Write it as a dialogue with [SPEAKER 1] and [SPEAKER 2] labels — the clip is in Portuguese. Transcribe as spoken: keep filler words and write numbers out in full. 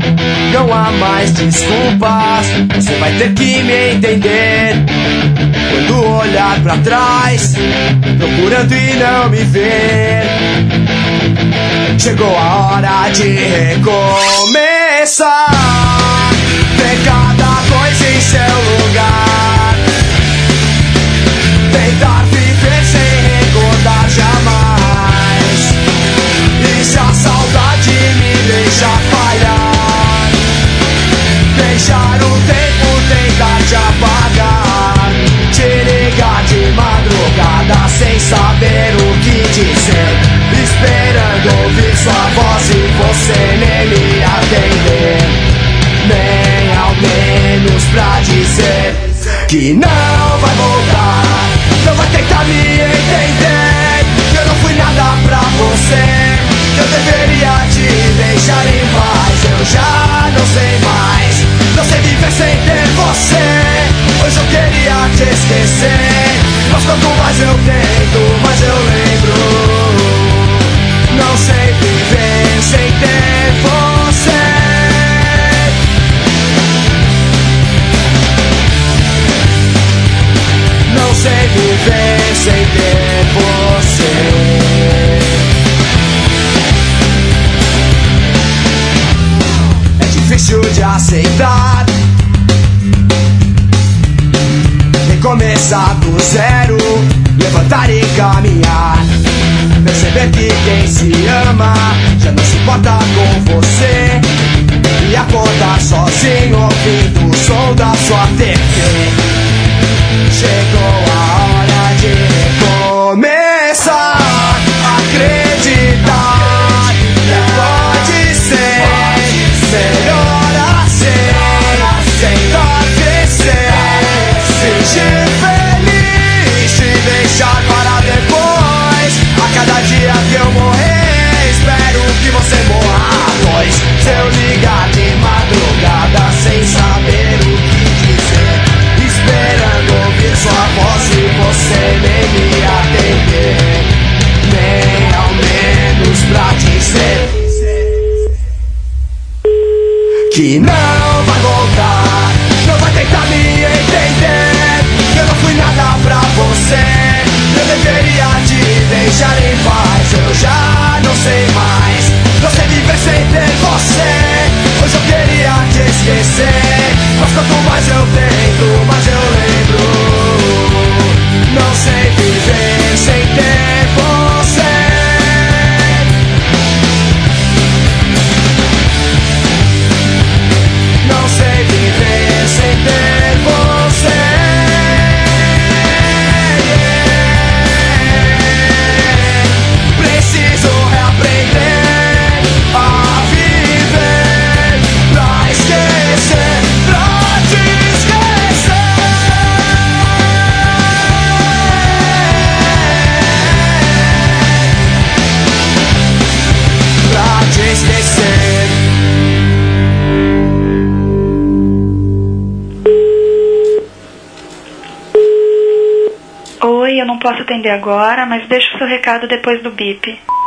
[SPEAKER 1] Não há mais desculpas, você vai ter que me entender. Quando olhar pra trás, procurando e não me ver, chegou a hora de recomeçar. Ter cada coisa em seu lugar, tentar viver sem recordar jamais. E se a saudade me deixa falhar, deixar o tempo tentar te apagar, te ligar de madrugada sem saber o que dizer, esperando ouvir sua voz e você nem me atender, nem ao menos pra dizer que não vai voltar, não vai tentar me entender, que eu não fui nada pra você, que eu deveria te deixar em paz. Eu já não sei mais, não sei viver sem ter você. Hoje eu queria te esquecer, mas quanto mais eu tento, mais eu lembro. Não sei viver sem ter você. Não sei viver sem ter você. É difícil de aceitar, recomeçar do zero, levantar e caminhar, perceber que quem se ama já não se importa com você, e acordar sozinho ouvindo o som da sua T V. Chegou a hora de recomeçar, acreditar que pode ser melhor assim, tentar crescer, fingir feliz, te deixar para depois. A cada dia que eu morrer, espero que você morra. Pois se eu ligar de madrugada sem saber o que dizer, esperando ouvir sua voz e você nem me atender, nem ao menos pra dizer que não vai voltar, não vai tentar me entender, que eu não fui nada pra você, eu deveria te deixar em paz. Eu já não sei mais, não sei viver sem ter você. Hoje eu queria te esquecer, mas quanto mais eu tento, mais eu lembro. Não sei viver sem ter você. Não sei viver sem ter você. Preciso reaprender a viver, pra esquecer, pra te esquecer, pra te esquecer.
[SPEAKER 2] Oi, eu não posso atender agora, mas deixa o seu recado depois do bip.